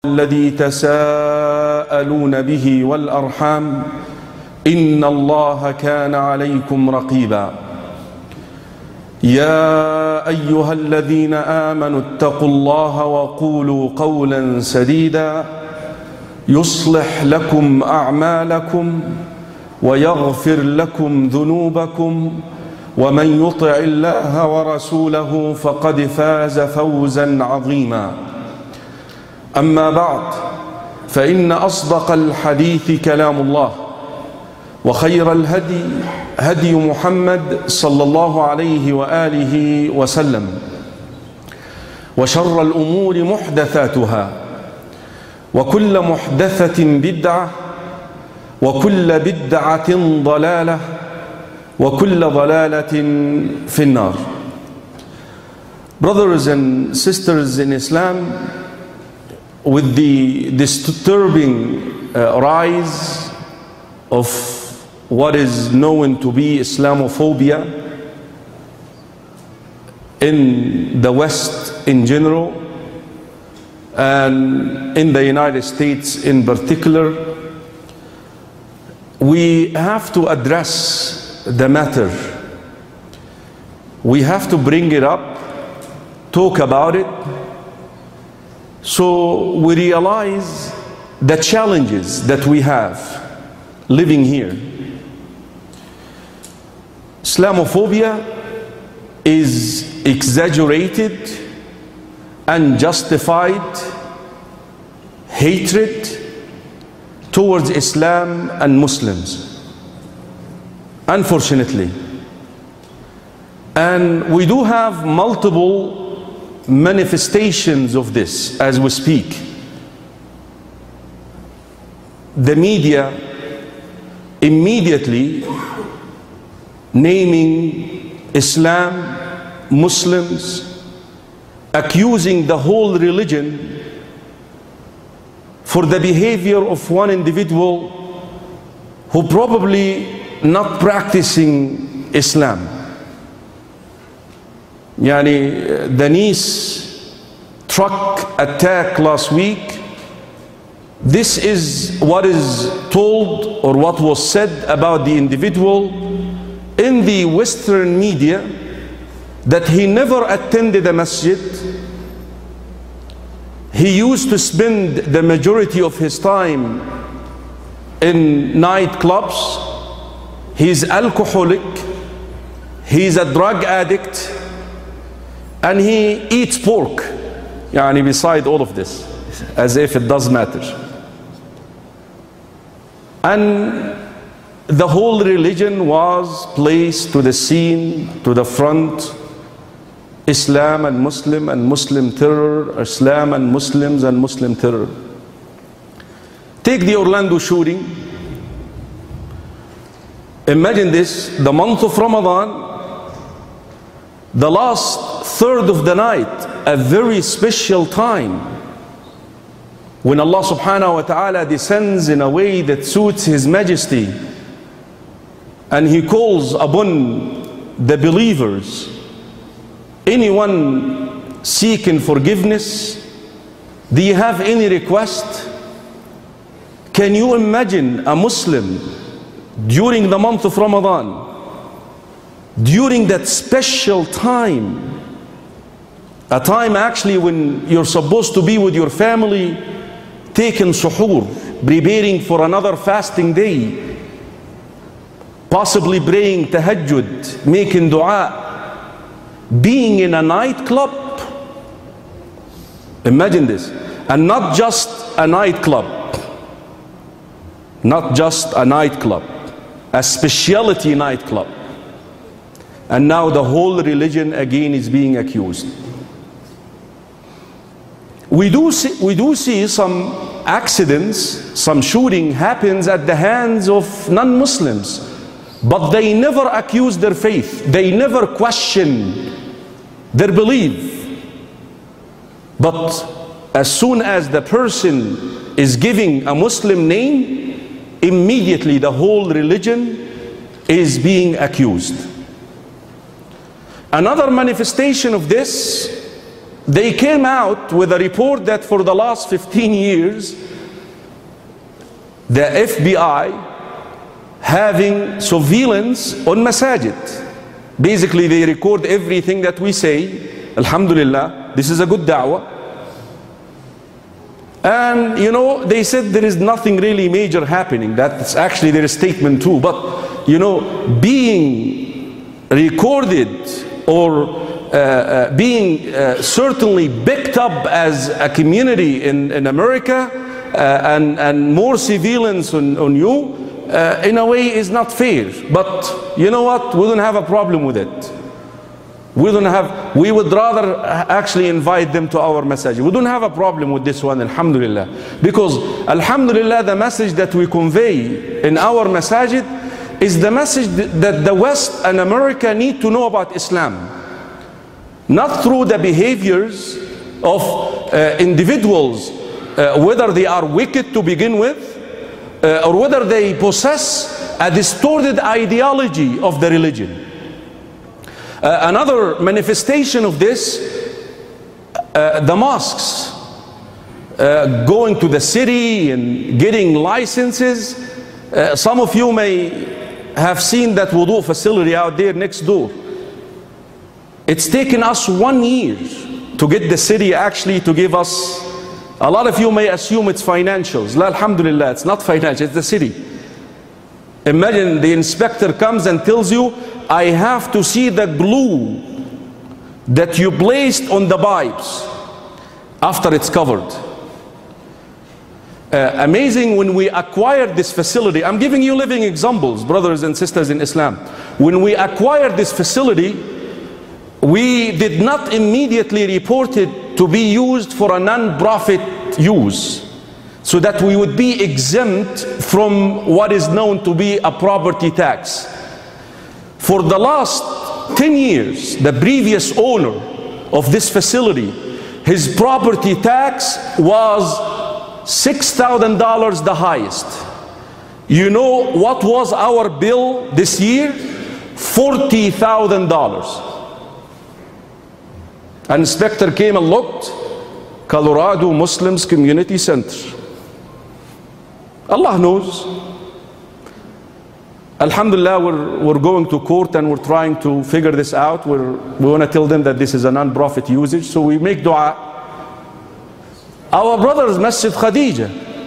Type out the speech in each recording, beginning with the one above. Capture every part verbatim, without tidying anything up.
الذي تساءلون به والأرحام إن الله كان عليكم رقيبا يا أيها الذين آمنوا اتقوا الله وقولوا قولا سديدا يصلح لكم أعمالكم ويغفر لكم ذنوبكم ومن يطع الله ورسوله فقد فاز فوزا عظيما. أما بعد، فإن أصدق الحديث كلام الله، وخير الهدي هدي محمد صلى الله عليه وآله وسلم، وشر الأمور محدثاتها، وكل محدثة بدعة، وكل بدعة ضلالة، وكل ضلالة في النار. Brothers and sisters in Islam, with the disturbing uh, rise of what is known to be Islamophobia in the West in general and in the United States in particular, we have to address the matter. We have to bring it up, talk about it, so we realize the challenges that we have living here. Islamophobia is exaggerated, unjustified hatred towards Islam and Muslims, unfortunately. And we do have multiple manifestations of this as we speak. The media immediately naming Islam, Muslims, accusing the whole religion for the behavior of one individual who probably not practicing Islam. Yani, the Nice truck attack last week, this is what is told or what was said about the individual in the Western media, that he never attended a masjid. He used to spend the majority of his time in nightclubs. He's alcoholic, he's a drug addict, and he eats pork, yani beside all of this, as if it does matter. And the whole religion was placed to the scene, to the front. Islam and Muslim and Muslim terror, Islam and Muslims and Muslim terror. Take the Orlando shooting. Imagine this, the month of Ramadan, the last third of the night, a very special time when Allah subhanahu wa ta'ala descends in a way that suits His Majesty, and He calls upon the believers. Anyone seeking forgiveness? Do you have any request? Can you imagine a Muslim during the month of Ramadan, during that special time, a time actually when you're supposed to be with your family, taking suhoor, preparing for another fasting day, possibly praying tahajjud, making dua, being in a nightclub? Imagine this. And not just a nightclub, not just a nightclub, a specialty nightclub. And now the whole religion again is being accused. We do see, we do see some accidents, some shooting happens at the hands of non-Muslims, but they never accuse their faith. They never question their belief. But as soon as the person is giving a Muslim name, immediately the whole religion is being accused. Another manifestation of this they came out with a report that for the last fifteen years, the F B I having surveillance on masajid. Basically, they record everything that we say. Alhamdulillah, this is a good da'wah. And you know, they said there is nothing really major happening. That's actually their statement too. But you know, being recorded or uh, uh, being uh, certainly picked up as a community in, in America uh, and, and more surveillance on, on you, uh, in a way is not fair. But you know what? We don't have a problem with it. We don't have, we would rather actually invite them to our message. We don't have a problem with this one, alhamdulillah. Because alhamdulillah, the message that we convey in our masajid is the message that the West and America need to know about Islam. Not through the behaviors of uh, individuals, uh, whether they are wicked to begin with, uh, or whether they possess a distorted ideology of the religion. Uh, another manifestation of this, uh, the mosques, uh, going to the city and getting licenses. Uh, some of you may have seen that wudu facility out there next door. It's taken us one year to get the city actually to give us. A lot of you may assume it's financials. La, alhamdulillah, it's not financial, it's the city. Imagine the inspector comes and tells you, I have to see the glue that you placed on the pipes after it's covered. Uh, amazing, when we acquired this facility, I'm giving you living examples, brothers and sisters in Islam. When we acquired this facility, we did not immediately report it to be used for a non-profit use, so that we would be exempt from what is known to be a property tax. For the last ten years, the previous owner of this facility, his property tax was six thousand dollars the highest. You know what was our bill this year? forty thousand dollars. An inspector came and looked, Colorado Muslims Community Center. Allah knows. Alhamdulillah, we're, we're going to court and we're trying to figure this out. We're, we want to tell them that this is a non-profit usage, so we make dua. Our brothers, Masjid Khadija,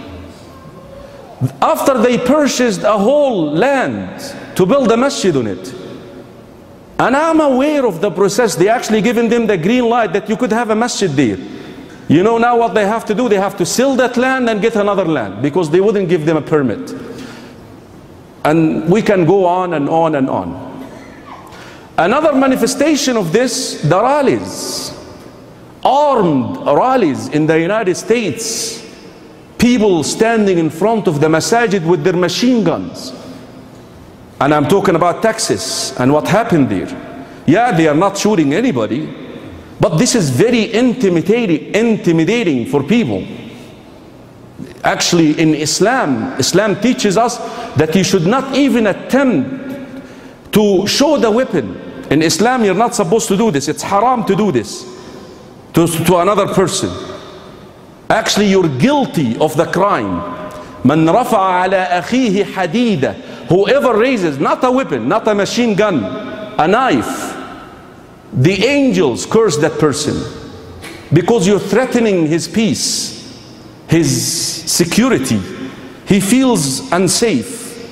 after they purchased a whole land to build a masjid on it, and I'm aware of the process, they actually given them the green light that you could have a masjid there. You know now what they have to do? They have to sell that land and get another land, because they wouldn't give them a permit. And we can go on and on and on. Another manifestation of this, the rallies. Armed rallies in the United States. People standing in front of the masajid with their machine guns. And I'm talking about Texas and what happened there. Yeah, they are not shooting anybody, but this is very intimidating, intimidating for people. Actually, in Islam, Islam teaches us that you should not even attempt to show the weapon. In Islam, you're not supposed to do this. It's haram to do this to, to another person. Actually, you're guilty of the crime. Man rafa'a ala akhihi hadida. Whoever raises, not a weapon, not a machine gun, a knife, the angels curse that person, because you're threatening his peace, his security. He feels unsafe.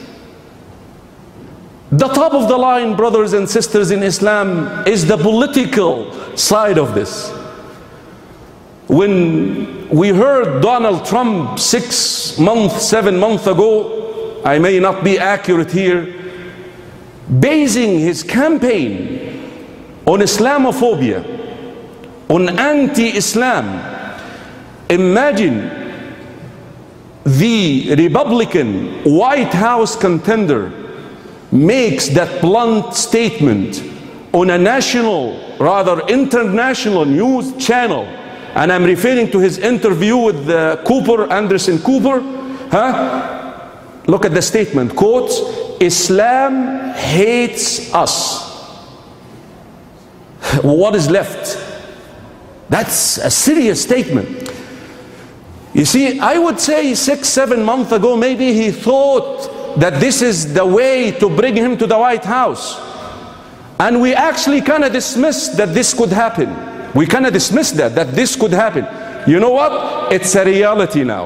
The top of the line, brothers and sisters in Islam, is the political side of this. When we heard Donald Trump six months, seven months ago, I may not be accurate here, basing his campaign on Islamophobia, on anti-Islam. Imagine the Republican White House contender makes that blunt statement on a national, rather international news channel, and I'm referring to his interview with uh, Cooper, Anderson Cooper. Huh? Look at the statement, quotes, Islam hates us. What is left? That's a serious statement. You see, I would say six, seven months ago, maybe he thought that this is the way to bring him to the White House. And we actually kind of dismissed that this could happen. We kind of dismissed that, that this could happen. You know what? It's a reality now.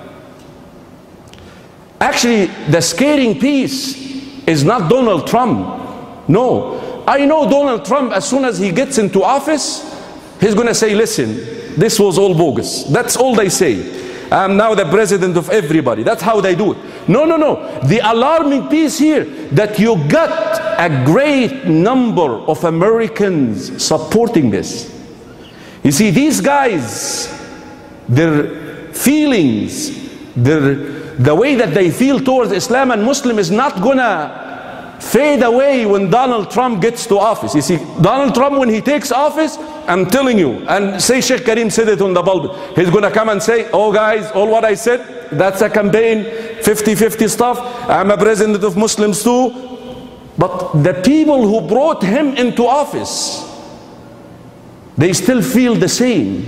Actually, the scaring piece is not Donald Trump. No. I know Donald Trump, as soon as he gets into office, he's going to say, listen, this was all bogus. That's all they say. I'm now the president of everybody. That's how they do it. No, no, no. The alarming piece here, that you got a great number of Americans supporting this. You see, these guys, their feelings, their, the way that they feel towards Islam and Muslim is not gonna fade away when Donald Trump gets to office. You see, Donald Trump, when he takes office, I'm telling you, and say Sheikh Karim said it on the pulpit, he's gonna come and say, oh guys, all what I said, that's a campaign, fifty fifty stuff, I'm a president of Muslims too. But the people who brought him into office, they still feel the same.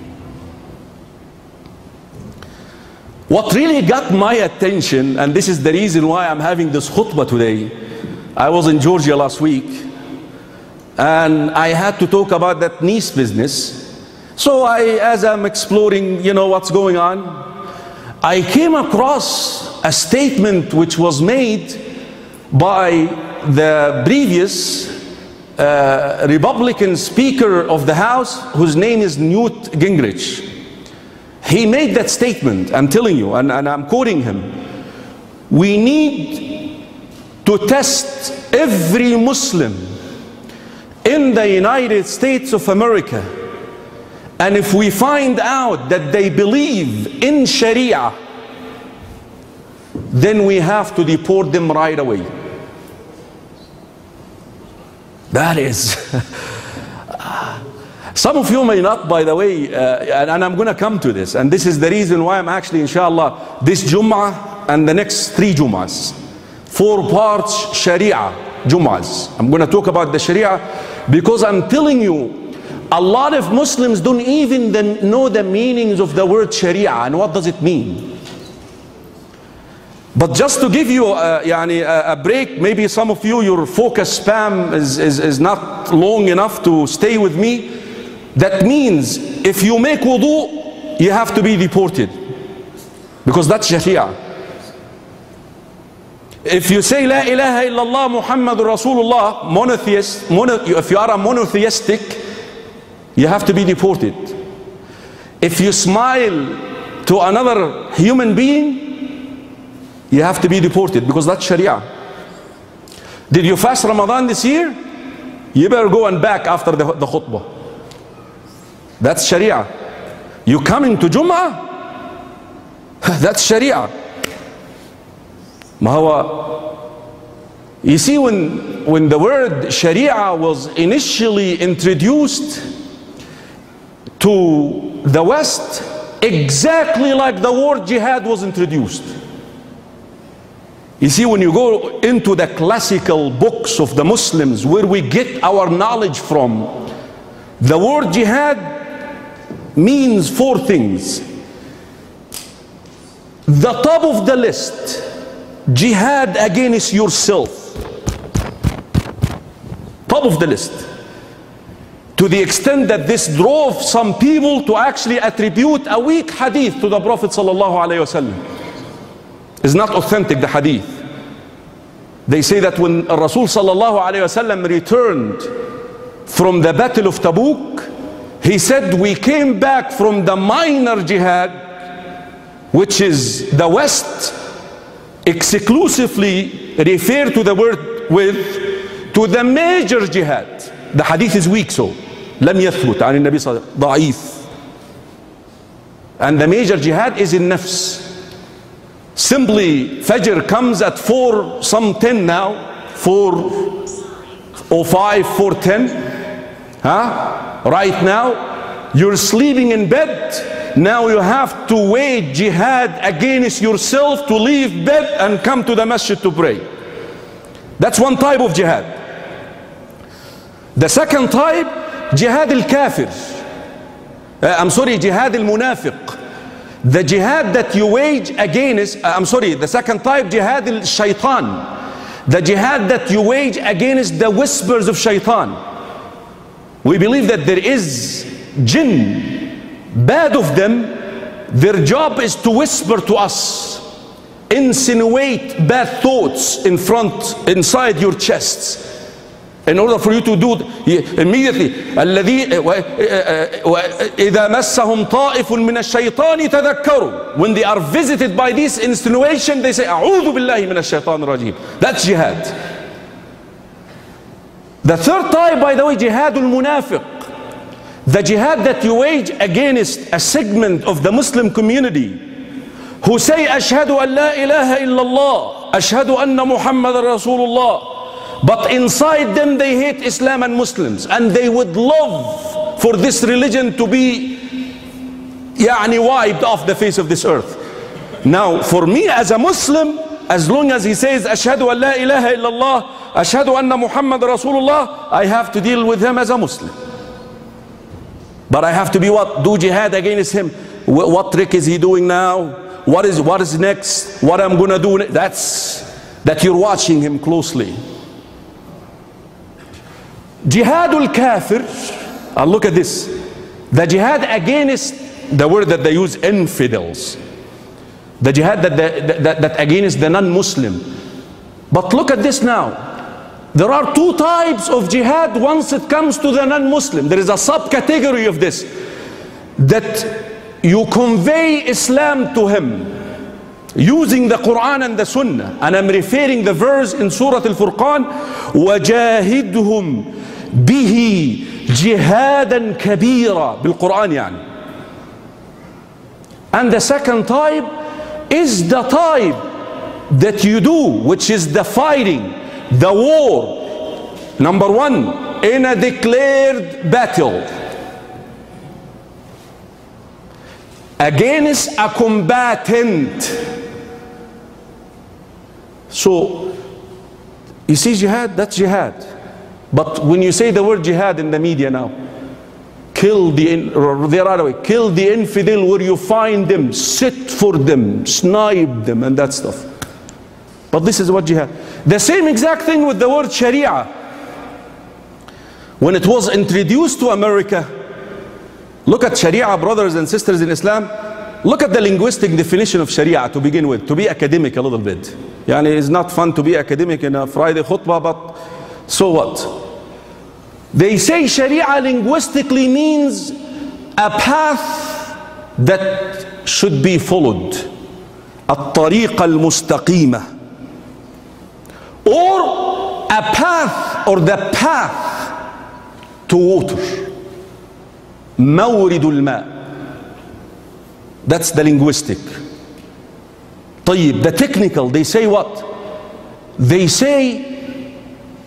What really got my attention, and this is the reason why I'm having this khutbah today, I was in Georgia last week, and I had to talk about that Nice business. So I, as I'm exploring, you know, what's going on, I came across a statement which was made by the previous uh, Republican Speaker of the House, whose name is Newt Gingrich. He made that statement, I'm telling you, and, and I'm quoting him. We need to test every Muslim in the United States of America, and if we find out that they believe in Sharia, then we have to deport them right away. That is some of you may not, by the way, uh, and, and I'm going to come to this, and this is the reason why I'm actually, inshallah, this Jum'ah and the next three Jum'ahs, four parts Sharia Jum'ahs. I'm going to talk about the Sharia because I'm telling you, a lot of Muslims don't even know the meanings of the word Sharia and what does it mean. But just to give you a, a, a break, maybe some of you, your focus span is, is, is not long enough to stay with me. That means if you make wudu, you have to be deported, because that's Sharia. If you say La ilaha illallah Muhammadur Rasulullah, monotheist, mono, if you are a monotheistic, you have to be deported. If you smile to another human being, you have to be deported, because that's Sharia. Did you fast Ramadan this year? You better go and back after the, the khutbah. That's Sharia. You coming to Jum'ah? That's Sharia. You see, when, when the word Sharia was initially introduced to the West, exactly like the word jihad was introduced. You see, when you go into the classical books of the Muslims, where we get our knowledge from, the word jihad means four things. The top of the list, jihad against yourself. Top of the list. To the extent that this drove some people to actually attribute a weak hadith to the Prophet sallallahu alaihi wasallam. It's not authentic, the hadith. They say that when Rasul sallallahu alaihi wasallam returned from the battle of Tabuk, he said, we came back from the minor jihad, which is the West exclusively refer to the word with, to the major jihad. The hadith is weak, so لم يثبت عن النبي صلى الله عليه وسلم, ضعيف. And the major jihad is in nafs. Simply Fajr comes at four, some ten now, four or five, four ten. Huh? Right now, you're sleeping in bed. Now you have to wage jihad against yourself to leave bed and come to the masjid to pray. That's one type of jihad. The second type, jihad al-kafir. Uh, I'm sorry, jihad al-munafiq. The jihad that you wage against, uh, I'm sorry, the second type, jihad al-shaytan. The jihad that you wage against the whispers of shaitan. We believe that there is jinn, bad of them. Their job is to whisper to us, insinuate bad thoughts in front, inside your chests, in order for you to do immediately. الذي إذا مسهم طائف من الشيطان تذكروا. When they are visited by this insinuation, they say أعوذ بالله من الشيطان الرجيم. That's jihad. The third type, by the way, jihad al-munafiq. The jihad that you wage against a segment of the Muslim community who say أشهد أن لا إله إلا الله أشهد أن محمد رسول الله. But inside them they hate Islam and Muslims, and they would love for this religion to be يعني wiped off the face of this earth. Now for me as a Muslim, as long as he says أشهد أن لا إله إلا الله أشهد أن محمد رسول الله, I have to deal with him as a Muslim. But I have to be what? Do jihad against him. What trick is he doing now? What is what is next? What I'm gonna do? That's that you're watching him closely. Jihadul kafir, uh, look at this. The jihad against, the word that they use, infidels. The jihad that, the, that, that against the non-Muslim. But look at this now. There are two types of jihad once it comes to the non-Muslim. There is a subcategory of this. That you convey Islam to him using the Quran and the Sunnah. And I'm referring the verse in Surah Al-Furqan, وَجَاهِدْهُمْ بِهِ جِهَادًا كَبِيرًا, بالقرآن يعني. And the second type is the type that you do, which is the fighting, the war. Number one, in a declared battle against a combatant. So you see jihad, that's jihad. But when you say the word jihad in the media now, kill the, or the other way, kill the infidel where you find them, sit for them, snipe them and that stuff. But this is what jihad. The same exact thing with the word Sharia. When it was introduced to America, look at Sharia, brothers and sisters in Islam. Look at the linguistic definition of Sharia to begin with, to be academic a little bit. Yani it's not fun to be academic in a Friday khutbah, but so what? They say Sharia linguistically means a path that should be followed. الطريقة المستقيمة. Or a path, or the path to water. مورد الماء. That's the linguistic. طيب, the technical, they say what? They say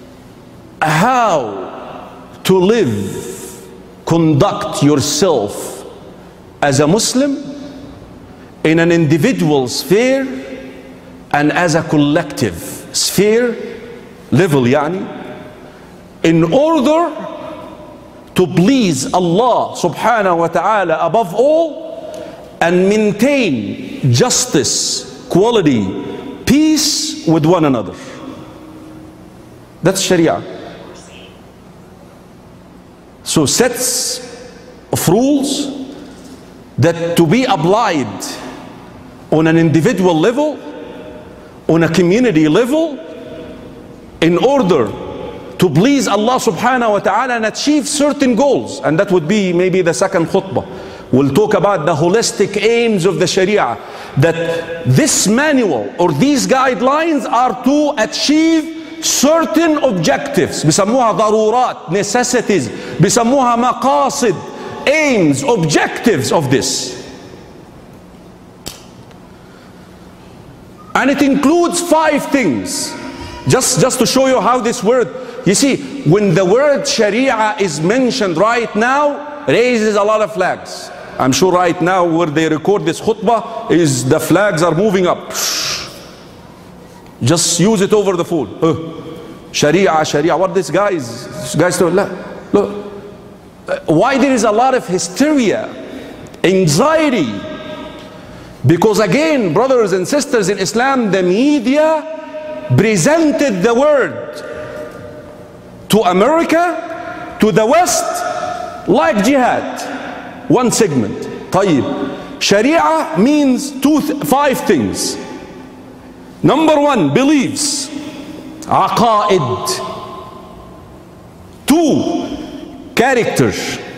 how to live, conduct yourself as a Muslim in an individual sphere and as a collective sphere level, yani, in order to please Allah subhanahu wa ta'ala above all and maintain justice, quality, peace with one another. That's Sharia. So sets of rules that to be applied on an individual level, on a community level, in order to please Allah subhanahu wa ta'ala and achieve certain goals. And that would be maybe the second khutbah. We'll talk about the holistic aims of the Sharia, that this manual or these guidelines are to achieve certain objectives. بيسموها ضرورات, necessities. بيسموها مقاصد, aims, objectives of this. And it includes five things. Just, just to show you how this word, you see, when the word Sharia is mentioned right now, raises a lot of flags. I'm sure right now where they record this khutbah is the flags are moving up. Just use it over the phone. Uh, Sharia, Sharia. What this guy is, this guy's doing? Look, look. Uh, why there is a lot of hysteria anxiety. Because again, brothers and sisters in Islam, the media presented the word to America, to the West, like jihad. One segment. طيب. Sharia means two, five things. Number one, beliefs. Aqaid. Two, character.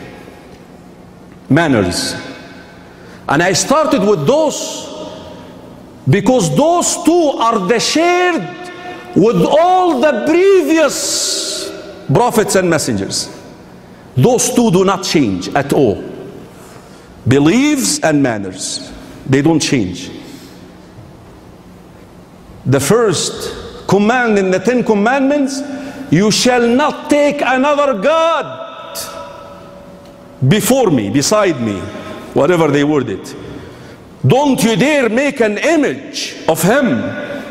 Manners. And I started with those because those two are the shared with all the previous prophets and messengers. Those two do not change at all. Beliefs and manners, they don't change. The first command in the Ten Commandments, you shall not take another God before me, beside me, whatever they word it. Don't you dare make an image of him.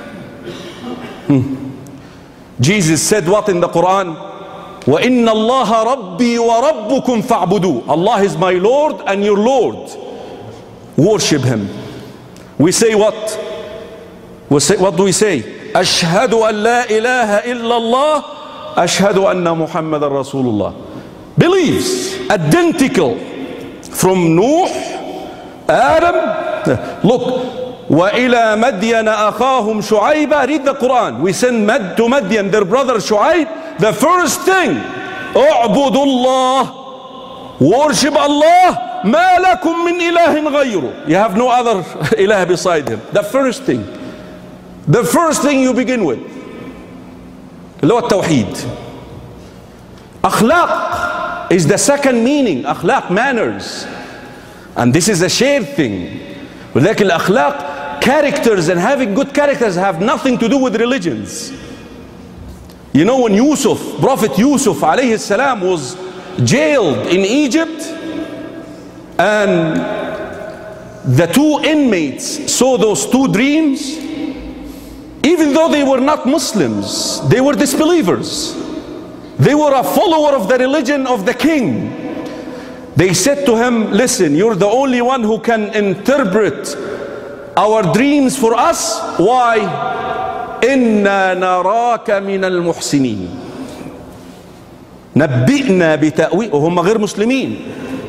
Hmm. Jesus said what in the Quran? وَإِنَّ اللَّهَ رَبِّي وَرَبُّكُمْ فَاعْبُدُوا. Allah is my Lord and your Lord. Worship him. We say what? We say, what do we say? أشهد أن لا إله إلا الله أشهد أن محمد رسول الله. Beliefs identical from Nuh, Adam. Look, وَإِلَى مَدْيَنَ أَخَاهُمْ شُعَيْبًا. Read the Quran. We send Mad to Madian, their brother Shu'aib. The first thing, اعبدوا الله, worship Allah. ما لكم من إله غيره. You have no other ilah beside him. The first thing. The first thing you begin with. اللي هو التوحيد. أخلاق is the second meaning. أخلاق, manners. And this is a shared thing. ولكن الأخلاق, characters, and having good characters have nothing to do with religions. You know, when Yusuf, Prophet Yusuf alayhi salam, was jailed in Egypt, and the two inmates saw those two dreams, even though they were not Muslims, they were disbelievers. They were a follower of the religion of the king. They said to him, listen, you're the only one who can interpret our dreams for us. Why? إِنَّا نَرَاكَ مِنَ الْمُحْسِنِينَ. نبئنا بتأويل. وهم غير مسلمين.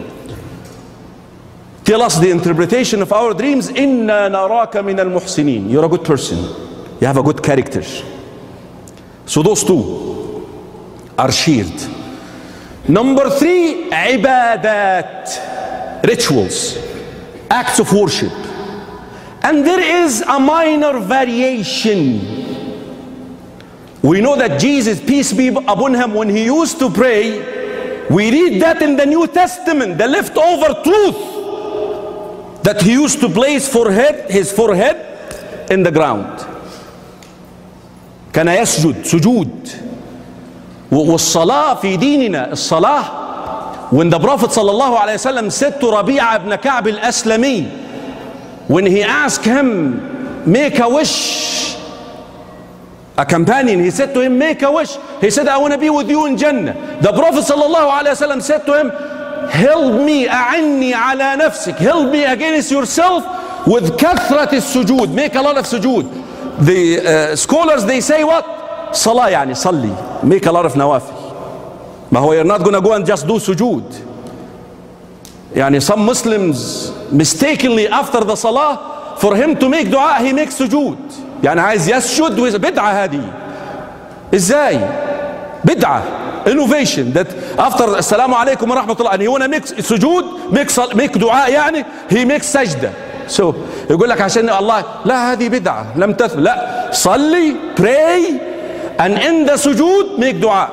Tell us the interpretation of our dreams. إِنَّا نَرَاكَ مِنَ الْمُحْسِنِينَ. You're a good person. You have a good character. So those two are shared. Number three, ibadat, rituals, acts of worship. And there is a minor variation. We know that Jesus, peace be upon him, when he used to pray, we read that in the New Testament, the leftover truth, that he used to place forehead, his forehead in the ground. كان يسجد سجود. والصلاة في ديننا, الصلاة, when the Prophet sallallahu alayhi wasallam said to Rabi'a ibn Ka'b al-Aslami, when he asked him, make a wish, a companion, he said to him, make a wish. He said, I want to be with you in Jannah. The Prophet sallallahu alayhi wasallam said to him, help me, a'inni ala nafsik, help me against yourself with kathrat al-sujud, make a lot of sujud. The uh, scholars, they say what? Salah yani, salli, make a lot of nawafil. But you're not going to go and just do sujud. Yani some Muslims mistakenly after the salah, for him to make dua, he makes sujud. يعني عايز يسجد with بدعة هذه. ازاي؟ بدعة, innovation, that after السلام عليكم ورحمة الله, and he want to make سجود, make, make دعاء يعني, he makes سجدة. So يقول لك عشان الله, لا هذه بدعة لم تثبت. لا, صلي, pray, and in the سجود make دعاء.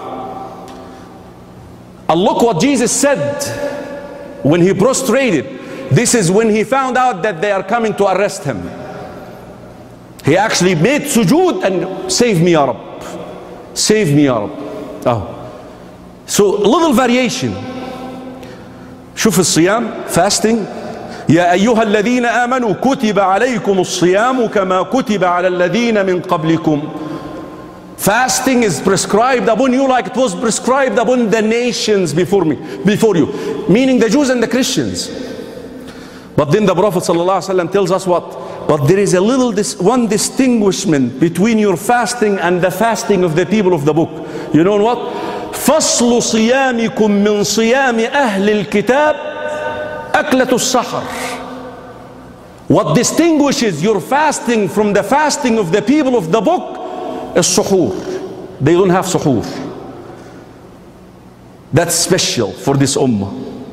And look what Jesus said when he prostrated. This is when he found out that they are coming to arrest him. He actually made sujood and save me ya Rabb, save me ya Rabb. Oh. So a little variation. شوف الصيام, fasting. يا أيها الذين آمنوا كتب عليكم الصيام كما كتب على الذين من قبلكم. Fasting is prescribed upon you like it was prescribed upon the nations before me, before you, meaning the Jews and the Christians. But then the Prophet ﷺ tells us what? But there is a little dis one distinguishment between your fasting and the fasting of the people of the book. You know what? فصل صيامكم من صيام أهل الكتاب أكلة السحر. What distinguishes your fasting from the fasting of the people of the book is suhoor. They don't have suhoor. That's special for this ummah.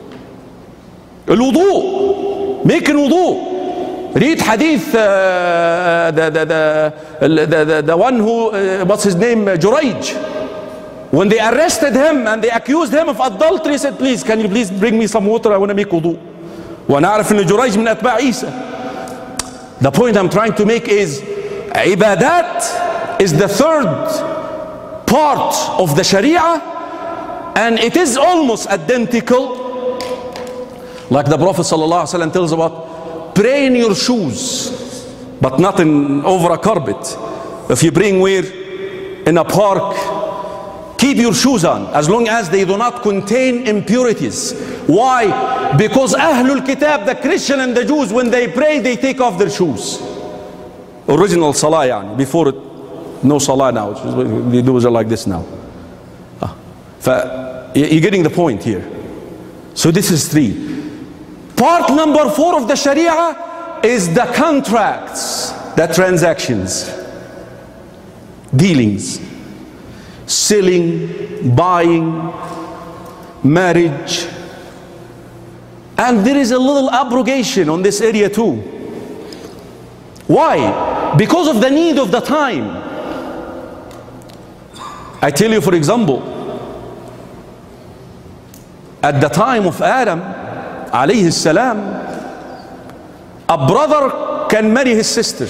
الوضوء. Make wudu. Read hadith, uh, the, the, the, the, the, the one who, uh, what's his name, Jurayj. When they arrested him and they accused him of adultery, he said, please, can you please bring me some water? I want to make wudu. ونعرف أن جريج من أتباع عيسى. The point I'm trying to make is, ibadat is the third part of the Sharia, and it is almost identical, like the Prophet ﷺ tells about, pray in your shoes, but not in over a carpet. If you bring where? In a park, keep your shoes on, as long as they do not contain impurities. Why? Because Ahlul Kitab, the Christian and the Jews, when they pray, they take off their shoes. Original Salah, yani, before it, no Salah now. They do it like this now. Ah. You're getting the point here. So this is three. Part number four of the Sharia is the contracts, the transactions, dealings, selling, buying, marriage. And there is a little abrogation on this area too. Why? Because of the need of the time. I tell you, for example, at the time of Adam alayhi salam, a brother can marry his sister.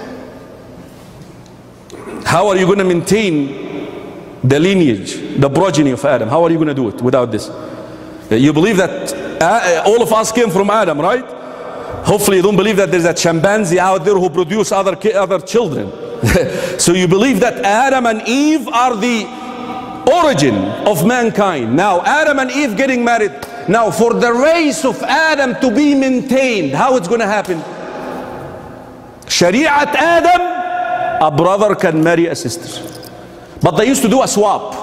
How are you going to maintain the lineage, the progeny of Adam? How are you going to do it without this? You believe that uh, all of us came from Adam, right? Hopefully you don't believe that there's a chimpanzee out there who produce other, other children. So you believe that Adam and Eve are the origin of mankind. Now Adam and Eve getting married. Now for the race of Adam to be maintained, how it's going to happen? Shari'at Adam, a brother can marry a sister. But they used to do a swap.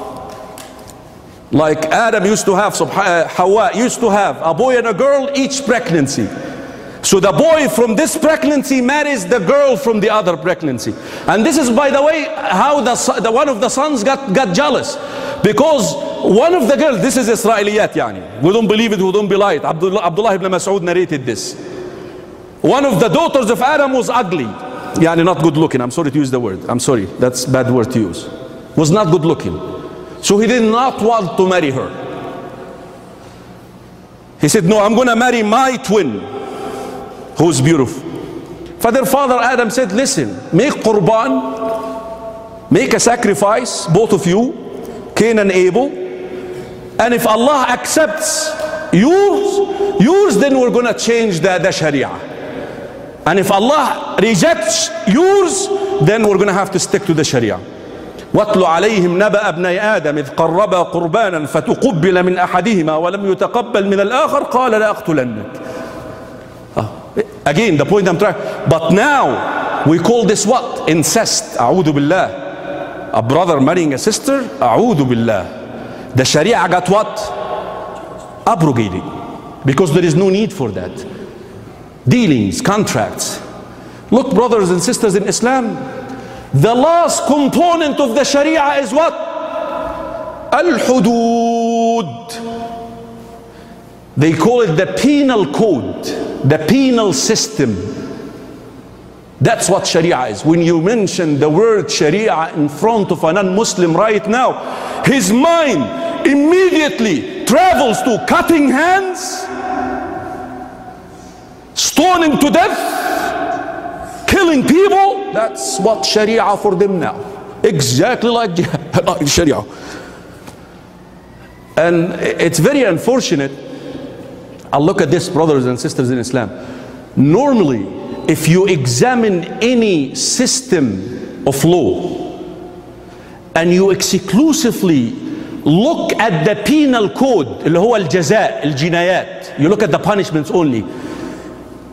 Like Adam used to have, Hawa used to have a boy and a girl each pregnancy. So the boy from this pregnancy marries the girl from the other pregnancy. And this is, by the way, how the, the one of the sons got, got jealous. Because one of the girls, this is Israeliyat yani. We don't believe it, we don't believe it. Abdullah, Abdullah ibn Mas'ud narrated this. One of the daughters of Adam was ugly. Yani not good looking. I'm sorry to use the word. I'm sorry. That's a bad word to use. Was not good looking. So he did not want to marry her. He said, no, I'm going to marry my twin, who's beautiful. For their father Adam said, listen, make qurban, make a sacrifice, both of you, Cain and Abel, and if Allah accepts yours, yours, then we're going to change the, the Sharia. And if Allah rejects yours, then we're going to have to stick to the Sharia. وَاتْلُ عَلَيْهِمْ نَبَأَ ابْنَيْ آدَمْ إِذْ قَرَّبَا قُرْبَانًا فَتُقُبِّلَ مِنْ أَحَدِهِمَا وَلَمْ يُتَقَبَّلْ مِنَ الْآخَرِ قَالَ لَأَقْتُلَنَّكَ. Again, the point I'm trying, but now we call this what? Incest. A'udhu billah. A brother marrying a sister. A'udhu billah. The Sharia got what? Abrogated. Because there is no need for that. Dealings, contracts. Look, brothers and sisters in Islam, the last component of the Sharia is what? Al-Hudud. They call it the penal code, the penal system. That's what Sharia is. When you mention the word Sharia in front of a non-Muslim right now, his mind immediately travels to cutting hands, stoning to death, killing people. That's what Sharia for them now. Exactly like Sharia. And it's very unfortunate. I'll look at this, brothers and sisters in Islam. Normally, if you examine any system of law and you exclusively look at the penal code, اللي هو الجزاء, الجنايات, you look at the punishments only,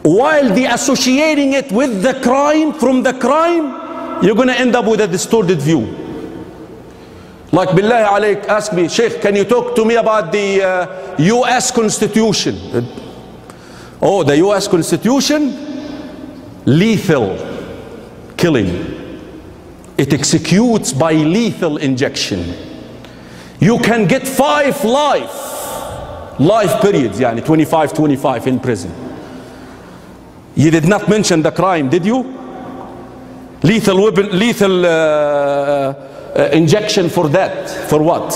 while they associating it with the crime, from the crime, you're going to end up with a distorted view. Like, billahi alayk, ask me, Sheikh, can you talk to me about the uh, U S Constitution? Oh, the U S Constitution, lethal killing. It executes by lethal injection. You can get five life, life periods, yani twenty-five, twenty-five in prison. You did not mention the crime, did you? Lethal weapon, lethal uh, uh, injection for that. For what?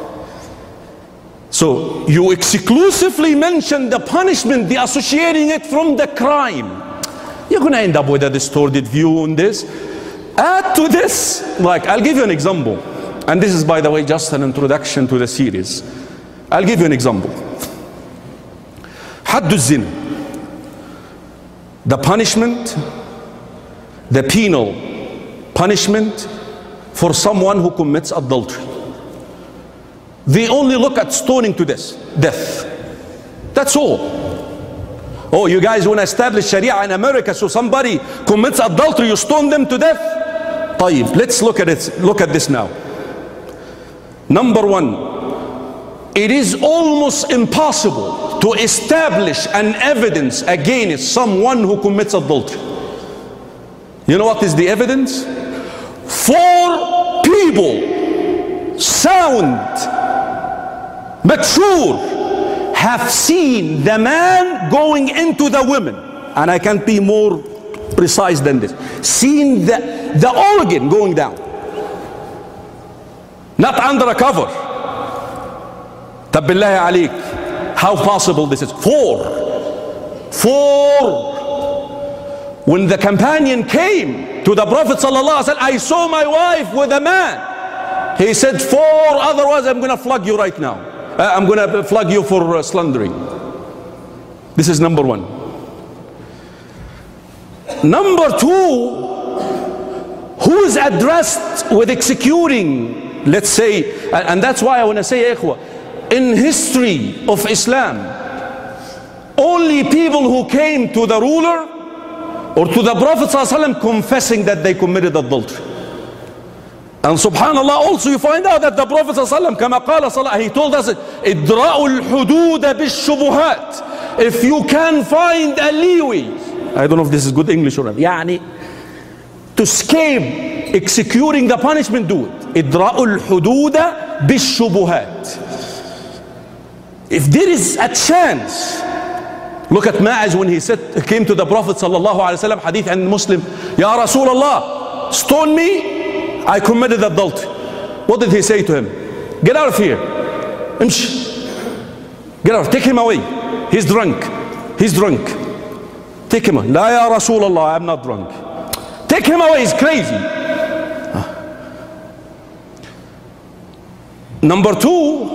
So you exclusively mention the punishment, the associating it from the crime. You're going to end up with a distorted view on this. Add to this, like, I'll give you an example. And this is, by the way, just an introduction to the series. I'll give you an example. Haddu zina. The punishment, the penal punishment for someone who commits adultery. They only look at stoning to this, death. That's all. Oh, you guys want to establish Sharia in America, so somebody commits adultery, you stone them to death? طيب, let's look at it. Look at this now. Number one, it is almost impossible to establish an evidence against someone who commits adultery. You know what is the evidence? Four people, sound, mature, have seen the man going into the woman. And I can't be more precise than this. Seen the, the organ going down. Not under a cover. Tabillahi alik. How possible this is? Four. Four. When the companion came to the Prophet sallallahu alaihi wasallam, I saw my wife with a man. He said, four, otherwise I'm going to flog you right now. Uh, I'm going to flog you for uh, slandering. This is number one. Number two, who is addressed with executing, let's say, and that's why I want to say, ikhwa, in history of Islam, only people who came to the ruler or to the Prophet ﷺ confessing that they committed adultery. And subhanallah, also you find out that the Prophet ﷺ, كما قال صلى, he told us, إدراء الحدود بالشبهات. If you can find a leeway, I don't know if this is good English or not, يعني, to escape executing the punishment, do it. إدراء الحدود بالشبهات. If there is a chance, look at Ma'az when he said, came to the Prophet sallallahu alaihi wasallam, hadith and Muslim, Ya Rasulullah, stone me, I committed adultery. What did he say to him? Get out of here. Imsh. Get out, take him away. He's drunk. He's drunk. Take him away. La ya Rasulullah, I'm not drunk. Take him away, he's crazy. Number two,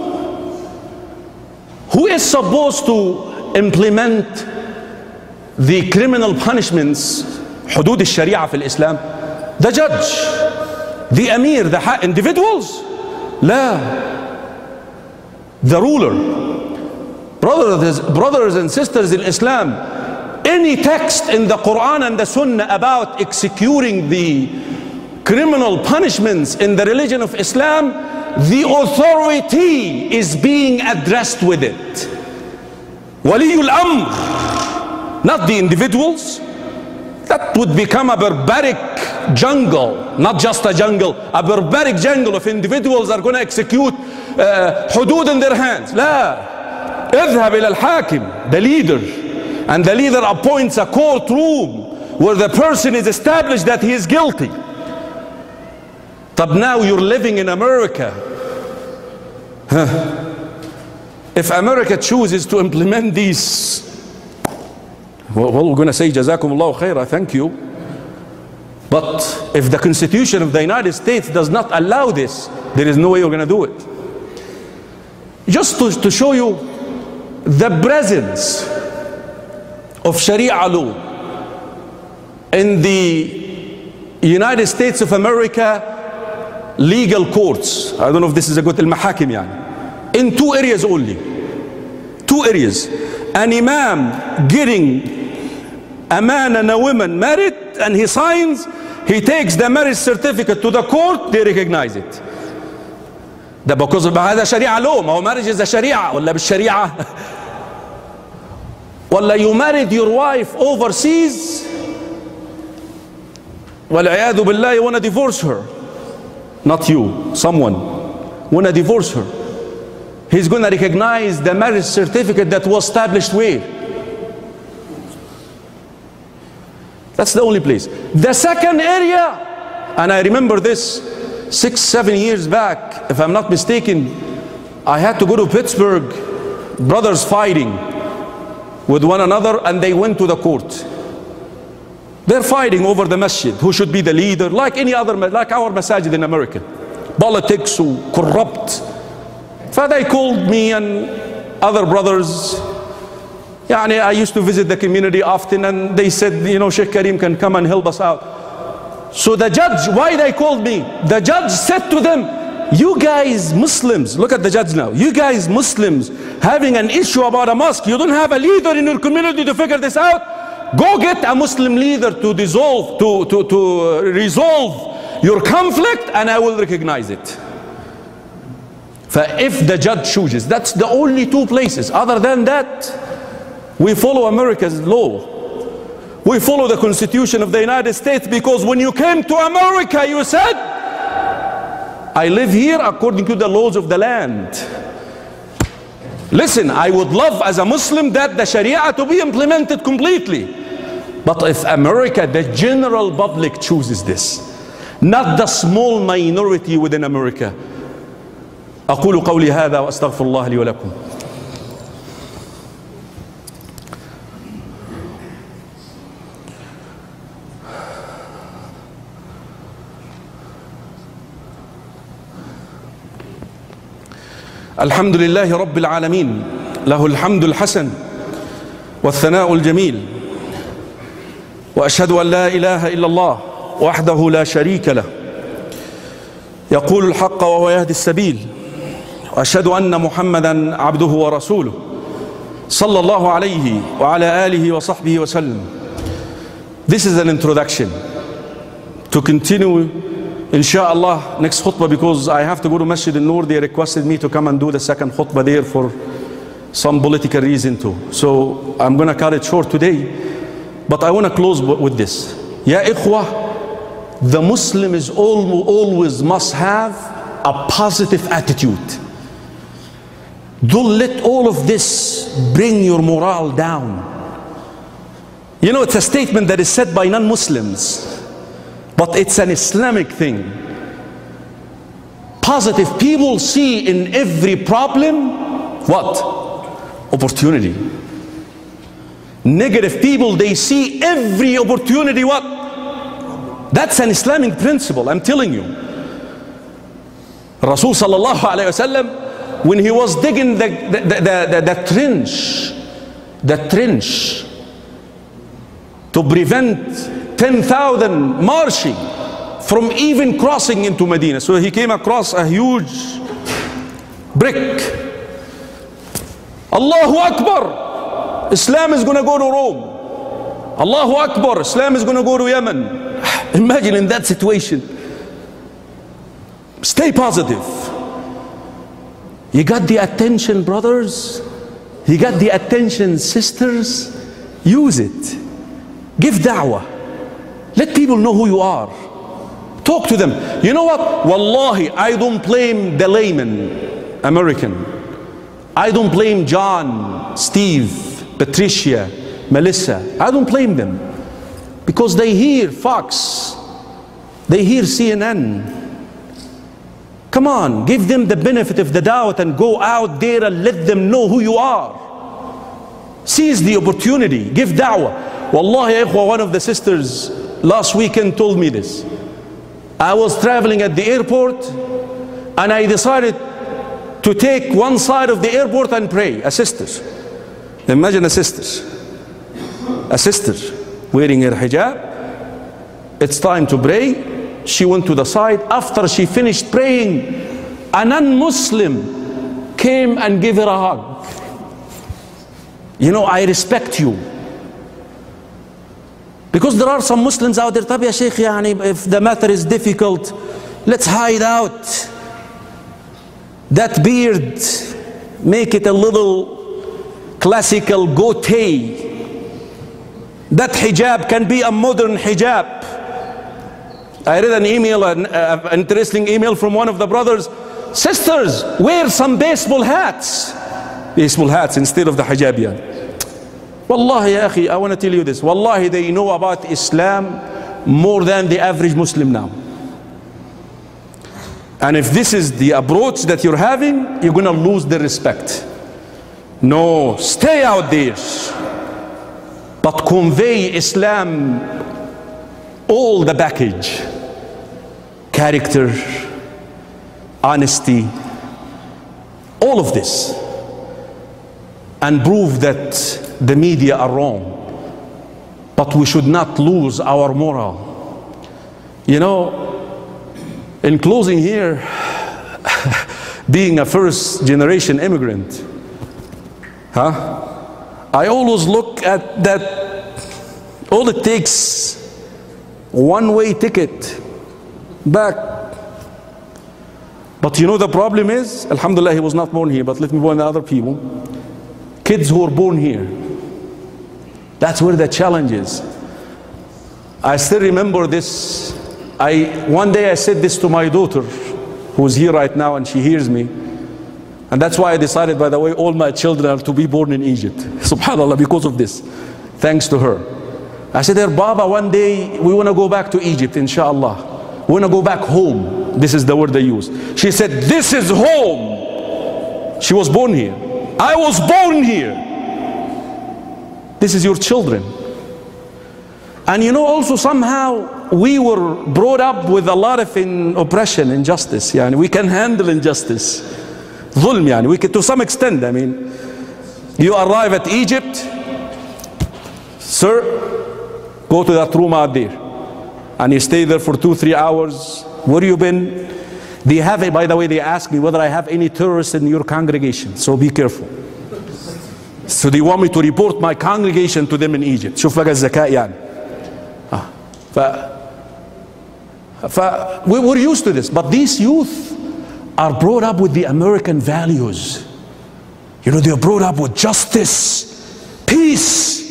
who is supposed to implement the criminal punishments, حدود الشريعة في الإسلام? The judge, the emir, the individuals? لا. The ruler. Brothers, brothers and sisters in Islam, any text in the Quran and the Sunnah about executing the criminal punishments in the religion of Islam, the authority is being addressed with it. Waliyul Amr, not the individuals. That would become a barbaric jungle, not just a jungle, a barbaric jungle if individuals are going to execute uh, hudud in their hands. لا. اذهب إلى الحاكم, the leader, and the leader appoints a courtroom where the person is established that he is guilty. But now you're living in America. Huh. If America chooses to implement these, well, well we're going to say Jazakumullahu khairah, thank you. But if the Constitution of the United States does not allow this, there is no way you're going to do it. Just to, to show you the presence of Sharia law in the United States of America legal courts. I don't know if this is a good al-mahakim yani. In two areas only. Two areas. An imam getting a man and a woman married, and he signs, he takes the marriage certificate to the court, they recognize it. ده because هذا شريعة law. ما هو marriage is a شريعة ولا بالشريعة؟ ولا you married your wife overseas والعياذ بالله, you want to divorce her. Not you, someone want to divorce her. He's going to recognize the marriage certificate that was established where? That's the only place. The second area, and I remember this six, seven years back, if I'm not mistaken, I had to go to Pittsburgh, brothers fighting with one another, and they went to the court. They're fighting over the masjid, who should be the leader, like any other, like our masajid in America. Politics, corrupt. So they called me and other brothers. Yani I used to visit the community often, and they said, you know, Sheikh Karim can come and help us out. So the judge, why they called me? The judge said to them, you guys Muslims, look at the judge now, you guys Muslims having an issue about a mosque, you don't have a leader in your community to figure this out? Go get a Muslim leader to dissolve, to, to, to resolve your conflict, and I will recognize it. If the judge chooses, that's the only two places. Other than that, we follow America's law. We follow the Constitution of the United States, because when you came to America, you said, I live here according to the laws of the land. Listen, I would love as a Muslim that the Sharia to be implemented completely. But if America, the general public chooses this, not the small minority within America. أقول قولي هذا وأستغفر الله لي ولكم. الحمد لله رب العالمين، له الحمد الحسن والثناء الجميل، وأشهد أن لا إله إلا الله وحده لا شريك له، يقول الحق وهو يهدي السبيل، وأشهد أن محمدا عبده ورسوله صلى الله عليه وعلى آله وصحبه وسلم. This is an introduction to continue inshallah next khutbah, because I have to go to Masjid al-Nur. They requested me to come and do the second khutbah there for some political reason too. So I'm going to cut it short today, but I want to close with this. Ya ikhwah, the Muslim is always must have a positive attitude. Don't let all of this bring your morale down. You know, it's a statement that is said by non-Muslims, but it's an Islamic thing. Positive people see in every problem, what? Opportunity. Negative people, they see every opportunity, what? That's an Islamic principle, I'm telling you. Rasul sallallahu alayhi wa sallam, when he was digging the, the, the, the, the trench, the trench, to prevent ten thousand marching from even crossing into Medina. So he came across a huge brick. Allahu Akbar, Islam is going to go to Rome. Allahu Akbar, Islam is going to go to Yemen. Imagine in that situation. Stay positive. You got the attention, brothers. You got the attention, sisters. Use it. Give da'wah. Let people know who you are. Talk to them. You know what? Wallahi, I don't blame the layman American. I don't blame John, Steve, Patricia, Melissa. I don't blame them. Because they hear Fox. They hear C N N. Come on, give them the benefit of the doubt and go out there and let them know who you are. Seize the opportunity. Give da'wah. Wallahi, ikhwa, one of the sisters last weekend told me this. I was traveling at the airport and I decided to take one side of the airport and pray. A sister. Imagine a sister. A sister wearing her hijab. It's time to pray. She went to the side. After she finished praying, a non-Muslim came and gave her a hug. You know, I respect you. Because there are some Muslims out there, طب يا شيخ يعني if the matter is difficult, let's hide out. That beard, make it a little classical goatee. That hijab can be a modern hijab. I read an email, an uh, interesting email from one of the brothers. Sisters, wear some baseball hats. Baseball hats instead of the hijab. Yeah. Wallahi ya akhi, I want to tell you this. Wallahi, they know about Islam more than the average Muslim now. And if this is the approach that you're having, you're going to lose the respect. No, stay out there. But convey Islam, all the package. Character, honesty, all of this. And prove that the media are wrong. But we should not lose our moral. You know, in closing here, being a first generation immigrant, huh? I always look at that, all it takes, one way ticket back. But you know the problem is, alhamdulillah he was not born here, but let me point out other people. Kids who are born here. That's where the challenge is. I still remember this. I, one day I said this to my daughter, who's here right now and she hears me. And that's why I decided, by the way, all my children are to be born in Egypt. Subhanallah, because of this. Thanks to her. I said, her Baba, one day we want to go back to Egypt, inshallah. We want to go back home. This is the word they use. She said, this is home. She was born here. I was born here. This is your children. And you know, also somehow we were brought up with a lot of in oppression, injustice. Yani we can handle injustice. Zulm, yani. We can, to some extent, I mean, you arrive at Egypt, sir, go to that room out there. And you stay there for two, three hours. Where you been? They have it, by the way, they ask me whether I have any terrorists in your congregation. So be careful. So they want me to report my congregation to them in Egypt. شوف بقى الذكاء يعني. آه. ف ف we were used to this, but these youth are brought up with the American values. You know, they are brought up with justice, peace.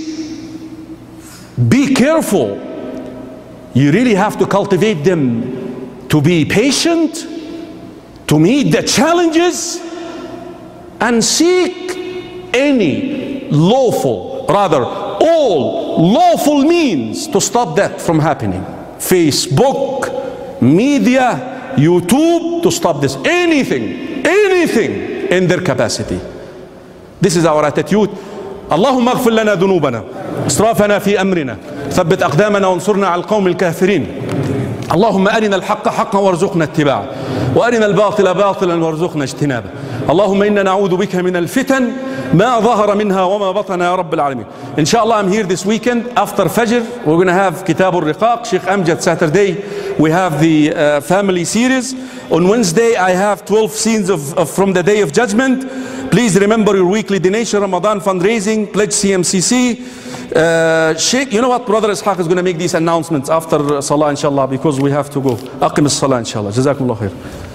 Be careful. You really have to cultivate them to be patient, to meet the challenges, and seek any lawful, rather all lawful means to stop that from happening. Facebook, media, YouTube, to stop this. Anything, anything in their capacity. This is our attitude. اللهم اغفر لنا ذنوبنا اسرافنا في امرنا ثبت اقدامنا وانصرنا على القوم الكافرين. اللهم ارنا الحق حقا وارزقنا اتباعه وارنا الباطل باطلا وارزقنا اجتنابه. اللهم انا نعوذ بك من الفتن ما ظهر منها وما بطن يا رب العالمين. Inshallah, I'm here this weekend after Fajr. We're going to have Kitab al-Riqaq, Sheikh Amjad. Saturday we have the uh, family series. On Wednesday I have twelve scenes of, of from the Day of Judgment. Please remember your weekly donation, Ramadan fundraising, pledge C M C C. Uh, Sheikh, you know what? Brother Ishaq is going to make these announcements after Salah, inshallah, because we have to go. Aqim as-Salah, inshallah. Jazakumullah khair.